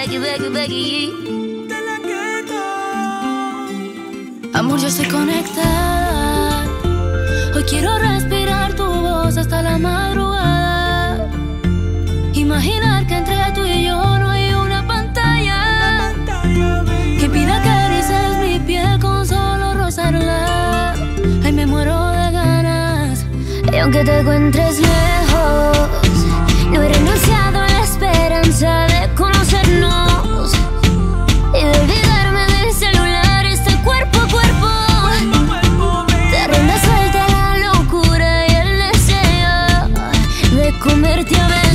Becky, Becky, Becky. De la Ghetto. Amor, yo estoy conectada. Hoy quiero respirar tu voz hasta la madrugada. Imaginar que entre tú y yo no hay una pantalla que pida que acaricias mi piel con solo rozarla. Ay, me muero de ganas. Y aunque te encuentres lejos, no he renunciado a la esperanza de conocernos y de olvidarme del celular, este cuerpo a cuerpo. Te rinda suelta la locura y el deseo de comerte a besos.